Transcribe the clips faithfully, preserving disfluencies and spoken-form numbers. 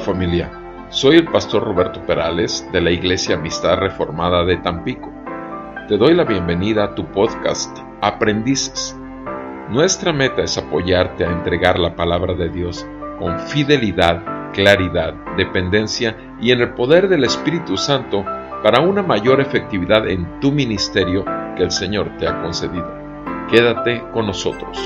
familia, soy el pastor Roberto Perales de la Iglesia Amistad Reformada de Tampico. Te doy la bienvenida a tu podcast Aprendices. Nuestra meta es apoyarte a entregar la palabra de Dios con fidelidad, claridad, dependencia y en el poder del Espíritu Santo para una mayor efectividad en tu ministerio que el Señor te ha concedido. Quédate con nosotros.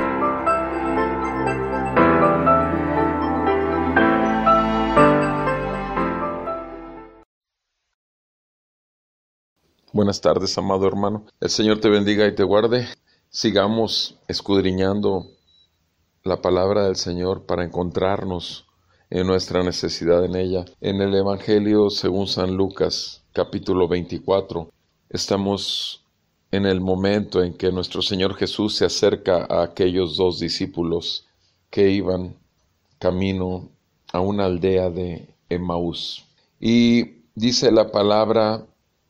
Buenas tardes, amado hermano. El Señor te bendiga y te guarde. Sigamos escudriñando la palabra del Señor para encontrarnos en nuestra necesidad en ella. En el Evangelio según San Lucas, capítulo veinticuatro, estamos en el momento en que nuestro Señor Jesús se acerca a aquellos dos discípulos que iban camino a una aldea de Emaús. Y dice la palabra,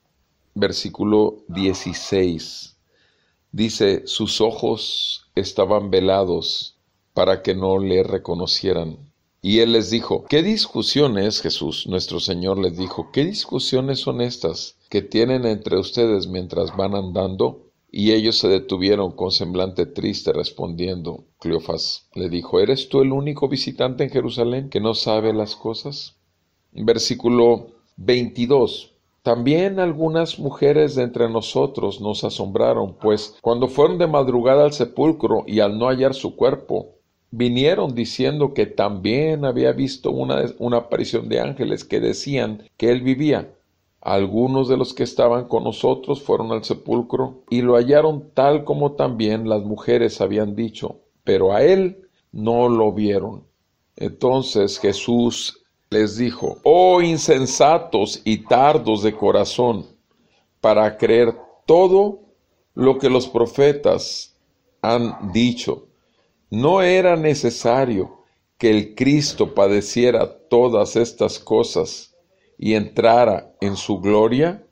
versículo dieciséis, dice: sus ojos estaban velados para que no le reconocieran. Y él les dijo: ¿qué discusiones, Jesús, nuestro Señor les dijo, qué discusiones son estas que tienen entre ustedes mientras van andando? Y ellos se detuvieron con semblante triste respondiendo. Cleofas le dijo: ¿eres tú el único visitante en Jerusalén que no sabe las cosas? Versículo veintidós. También algunas mujeres de entre nosotros nos asombraron, pues cuando fueron de madrugada al sepulcro y al no hallar su cuerpo, vinieron diciendo que también había visto una, una aparición de ángeles que decían que él vivía. Algunos de los que estaban con nosotros fueron al sepulcro y lo hallaron tal como también las mujeres habían dicho, pero a él no lo vieron. Entonces Jesús les dijo: oh insensatos y tardos de corazón, para creer todo lo que los profetas han dicho. ¿No era necesario que el Cristo padeciera todas estas cosas y entrara en su gloria?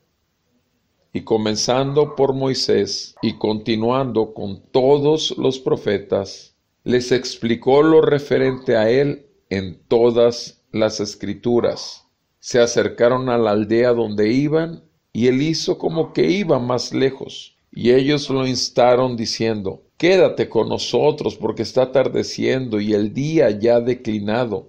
Y comenzando por Moisés y continuando con todos los profetas, les explicó lo referente a él en todas las Escrituras. Se acercaron a la aldea donde iban, y él hizo como que iba más lejos. Y ellos lo instaron diciendo: quédate con nosotros, porque está atardeciendo y el día ya ha declinado.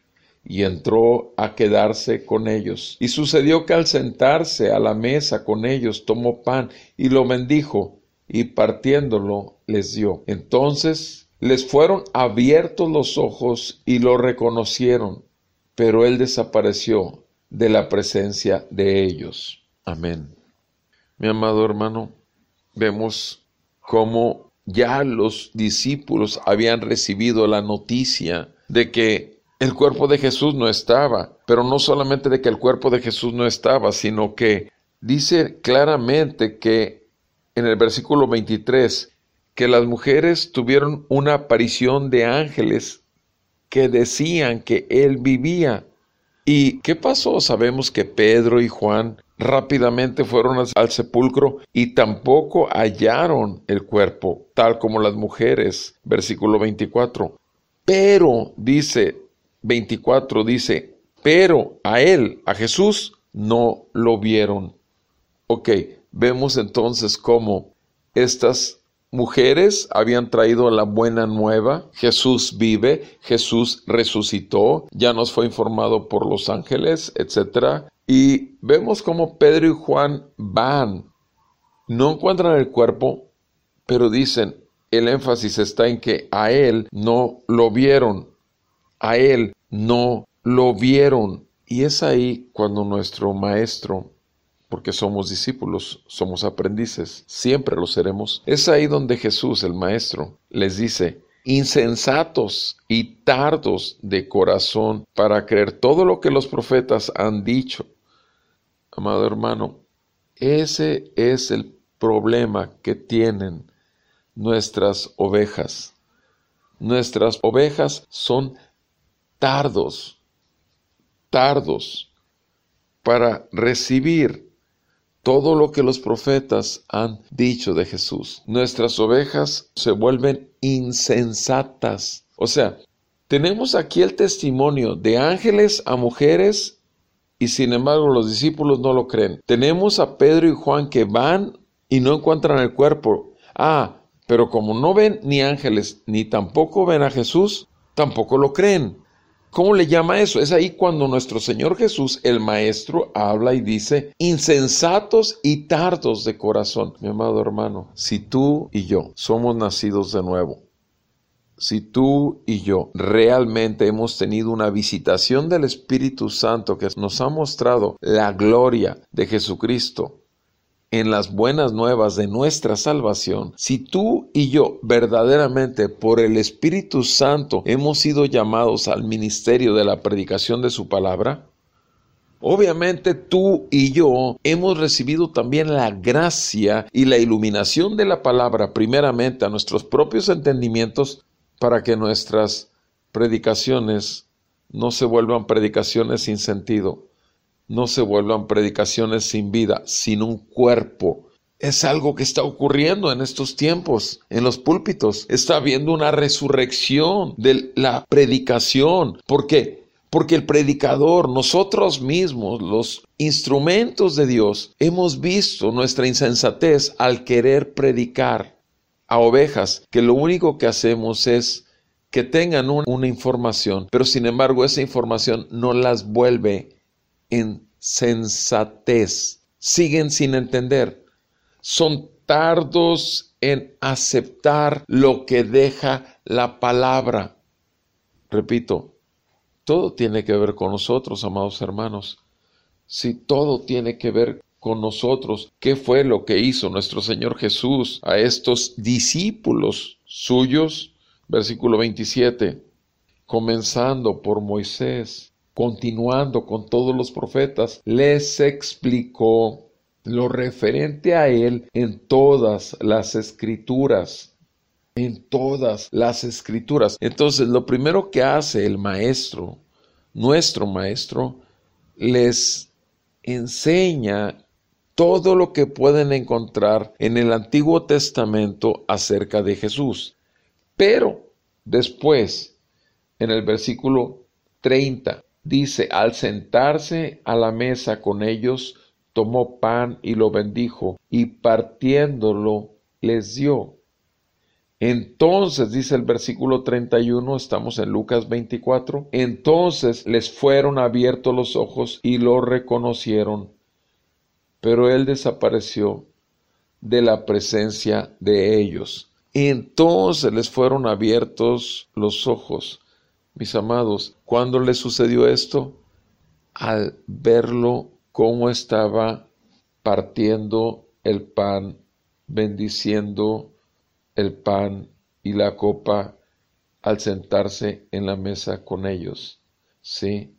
Y entró a quedarse con ellos. Y sucedió que al sentarse a la mesa con ellos, tomó pan y lo bendijo, y partiéndolo les dio. Entonces les fueron abiertos los ojos y lo reconocieron, pero él desapareció de la presencia de ellos. Amén. Mi amado hermano, vemos cómo ya los discípulos habían recibido la noticia de que el cuerpo de Jesús no estaba, pero no solamente de que el cuerpo de Jesús no estaba, sino que dice claramente que en el versículo veintitrés, que las mujeres tuvieron una aparición de ángeles que decían que él vivía. ¿Y qué pasó? Sabemos que Pedro y Juan rápidamente fueron al, al sepulcro y tampoco hallaron el cuerpo, tal como las mujeres. Versículo veinticuatro. Pero, dice, veinticuatro dice, pero a él, a Jesús, no lo vieron. Ok, vemos entonces cómo estas mujeres habían traído la buena nueva: Jesús vive, Jesús resucitó, ya nos fue informado por los ángeles, etcétera. Y vemos cómo Pedro y Juan van, no encuentran el cuerpo, pero dicen, el énfasis está en que a él no lo vieron, a él no lo vieron. Y es ahí cuando nuestro maestro, porque somos discípulos, somos aprendices, siempre lo seremos. Es ahí donde Jesús, el Maestro, les dice: insensatos y tardos de corazón para creer todo lo que los profetas han dicho. Amado hermano, ese es el problema que tienen nuestras ovejas. Nuestras ovejas son tardos, tardos para recibir todo lo que los profetas han dicho de Jesús. Nuestras ovejas se vuelven insensatas. O sea, Tenemos aquí el testimonio de ángeles a mujeres y sin embargo los discípulos no lo creen. Tenemos a Pedro y Juan que van y no encuentran el cuerpo. Ah, pero como no ven ni ángeles ni tampoco ven a Jesús, tampoco lo creen. ¿Cómo le llama eso? Es ahí cuando nuestro Señor Jesús, el Maestro, habla y dice, insensatos y tardos de corazón. Mi amado hermano, si tú y yo somos nacidos de nuevo, si tú y yo realmente hemos tenido una visitación del Espíritu Santo que nos ha mostrado la gloria de Jesucristo en las buenas nuevas de nuestra salvación, si tú y yo verdaderamente por el Espíritu Santo hemos sido llamados al ministerio de la predicación de su palabra, obviamente tú y yo hemos recibido también la gracia y la iluminación de la palabra primeramente a nuestros propios entendimientos para que nuestras predicaciones no se vuelvan predicaciones sin sentido, no se vuelvan predicaciones sin vida, sin un cuerpo. Es algo que está ocurriendo en estos tiempos, en los púlpitos. Está habiendo una resurrección de la predicación. ¿Por qué? Porque el predicador, nosotros mismos, los instrumentos de Dios, hemos visto nuestra insensatez al querer predicar a ovejas, que lo único que hacemos es que tengan un, una información, pero sin embargo esa información no las vuelve en sensatez. Siguen sin entender. Son tardos en aceptar lo que deja la palabra. Repito, todo tiene que ver con nosotros, amados hermanos. Si todo tiene que ver con nosotros, ¿qué fue lo que hizo nuestro Señor Jesús a estos discípulos suyos? Versículo veintisiete. Comenzando por Moisés, continuando con todos los profetas, les explicó lo referente a él en todas las escrituras. En todas las escrituras. Entonces, lo primero que hace el maestro, nuestro maestro, les enseña todo lo que pueden encontrar en el Antiguo Testamento acerca de Jesús. Pero después, en el versículo treinta, dice, al sentarse a la mesa con ellos, tomó pan y lo bendijo, y partiéndolo les dio. Entonces, dice el versículo treinta y uno, estamos en Lucas veinticuatro, entonces les fueron abiertos los ojos y lo reconocieron, pero él desapareció de la presencia de ellos. Entonces les fueron abiertos los ojos. Mis amados, ¿cuándo les sucedió esto? Al verlo cómo estaba partiendo el pan, bendiciendo el pan y la copa al sentarse en la mesa con ellos, ¿sí?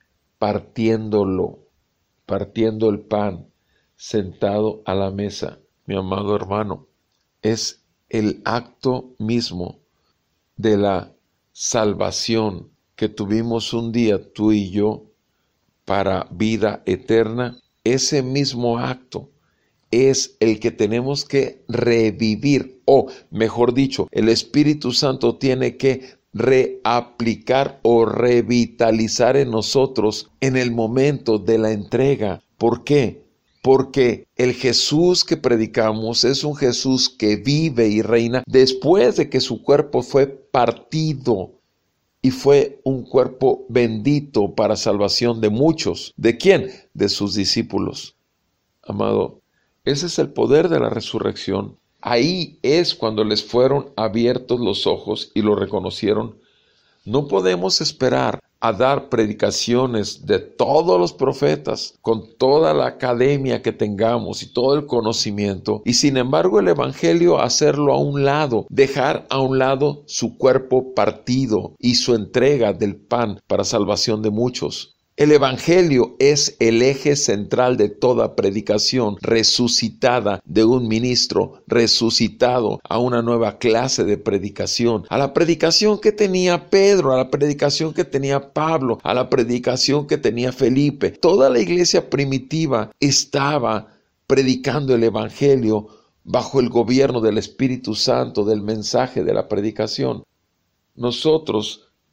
Partiéndolo, partiendo el pan, sentado a la mesa. Mi amado hermano, es el acto mismo de la salvación que tuvimos un día tú y yo para vida eterna. Ese mismo acto es el que tenemos que revivir, o mejor dicho, el Espíritu Santo tiene que reaplicar o revitalizar en nosotros en el momento de la entrega. ¿Por qué? Porque el Jesús que predicamos es un Jesús que vive y reina después de que su cuerpo fue partido y fue un cuerpo bendito para salvación de muchos. ¿De quién? De sus discípulos. Amado, ese es el poder de la resurrección. Ahí es cuando les fueron abiertos los ojos y lo reconocieron. No podemos esperar a dar predicaciones de todos los profetas, con toda la academia que tengamos y todo el conocimiento, y sin embargo el Evangelio hacerlo a un lado, dejar a un lado su cuerpo partido y su entrega del pan para salvación de muchos. El Evangelio es el eje central de toda predicación resucitada de un ministro resucitado a una nueva clase de predicación, a la predicación que tenía Pedro, a la predicación que tenía Pablo, a la predicación que tenía Felipe. Toda la iglesia primitiva estaba predicando el Evangelio bajo el gobierno del Espíritu Santo, del mensaje de la predicación. Nosotros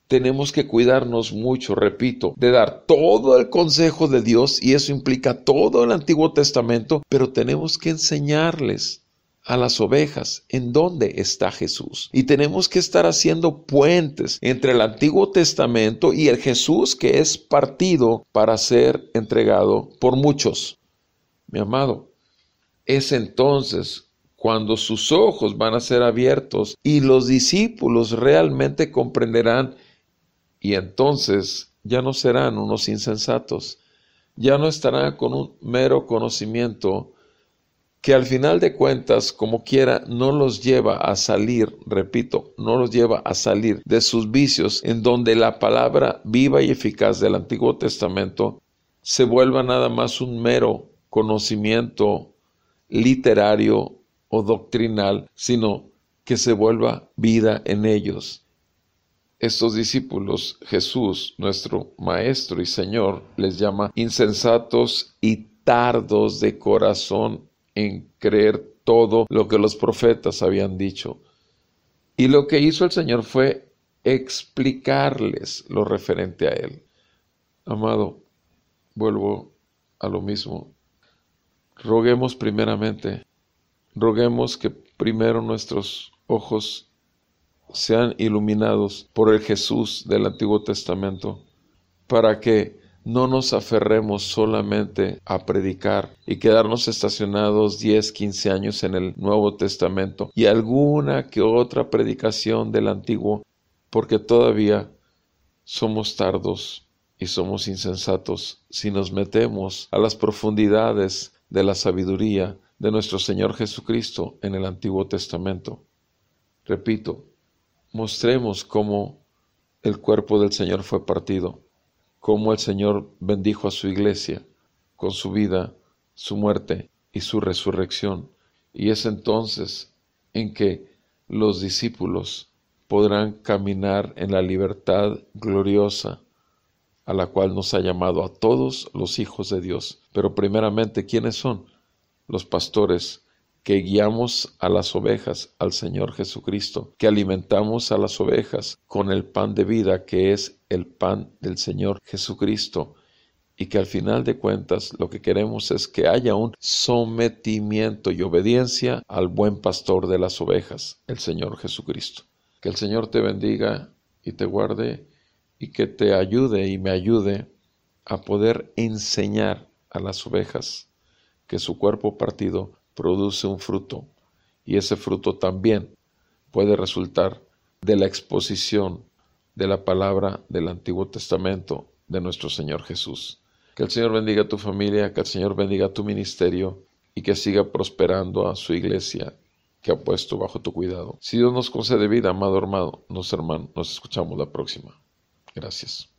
tenemos que cuidarnos mucho, repito, de dar todo el consejo de Dios, y eso implica todo el Antiguo Testamento, pero tenemos que enseñarles a las ovejas en dónde está Jesús. Y tenemos que estar haciendo puentes entre el Antiguo Testamento y el Jesús que es partido para ser entregado por muchos. Mi amado, es entonces cuando sus ojos van a ser abiertos y los discípulos realmente comprenderán, y entonces ya no serán unos insensatos, ya no estarán con un mero conocimiento que al final de cuentas, como quiera, no los lleva a salir, repito, no los lleva a salir de sus vicios, en donde la palabra viva y eficaz del Antiguo Testamento se vuelva nada más un mero conocimiento literario o doctrinal, sino que se vuelva vida en ellos. Estos discípulos, Jesús, nuestro Maestro y Señor, les llama insensatos y tardos de corazón en creer todo lo que los profetas habían dicho. Y lo que hizo el Señor fue explicarles lo referente a Él. Amado, vuelvo a lo mismo. Roguemos primeramente, roguemos que primero nuestros ojos sean iluminados por el Jesús del Antiguo Testamento, para que no nos aferremos solamente a predicar y quedarnos estacionados diez, quince años en el Nuevo Testamento y alguna que otra predicación del Antiguo, porque todavía somos tardos y somos insensatos si nos metemos a las profundidades de la sabiduría de nuestro Señor Jesucristo en el Antiguo Testamento. Repito, mostremos cómo el cuerpo del Señor fue partido, cómo el Señor bendijo a su iglesia con su vida, su muerte y su resurrección. Y es entonces en que los discípulos podrán caminar en la libertad gloriosa a la cual nos ha llamado a todos los hijos de Dios. Pero primeramente, ¿quiénes son? Los pastores que guiamos a las ovejas al Señor Jesucristo, que alimentamos a las ovejas con el pan de vida que es el pan del Señor Jesucristo, y que al final de cuentas lo que queremos es que haya un sometimiento y obediencia al buen pastor de las ovejas, el Señor Jesucristo. Que el Señor te bendiga y te guarde y que te ayude y me ayude a poder enseñar a las ovejas que su cuerpo partido produce un fruto, y ese fruto también puede resultar de la exposición de la palabra del Antiguo Testamento de nuestro Señor Jesús. Que el Señor bendiga a tu familia, que el Señor bendiga a tu ministerio y que siga prosperando a su iglesia que ha puesto bajo tu cuidado. Si Dios nos concede vida, amado hermano, nos hermano, nos escuchamos la próxima. Gracias.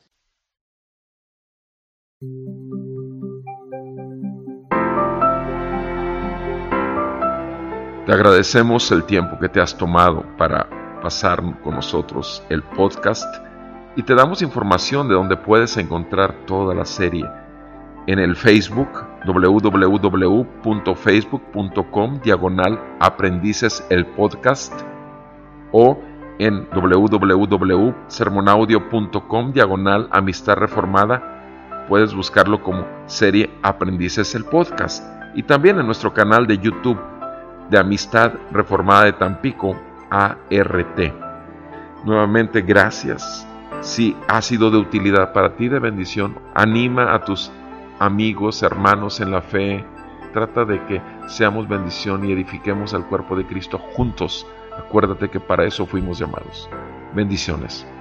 Te agradecemos el tiempo que te has tomado para pasar con nosotros el podcast y te damos información de donde puedes encontrar toda la serie en el Facebook w w w punto facebook punto com diagonal aprendices el podcast o en w w w punto sermonaudio punto com diagonal amistad reformada. Puedes buscarlo como serie Aprendices el podcast, y también en nuestro canal de YouTube de Amistad Reformada de Tampico, A R T. Nuevamente, gracias. Si ha sido de utilidad para ti, de bendición, anima a tus amigos, hermanos en la fe. Trata de que seamos bendición y edifiquemos al cuerpo de Cristo juntos. Acuérdate que para eso fuimos llamados. Bendiciones.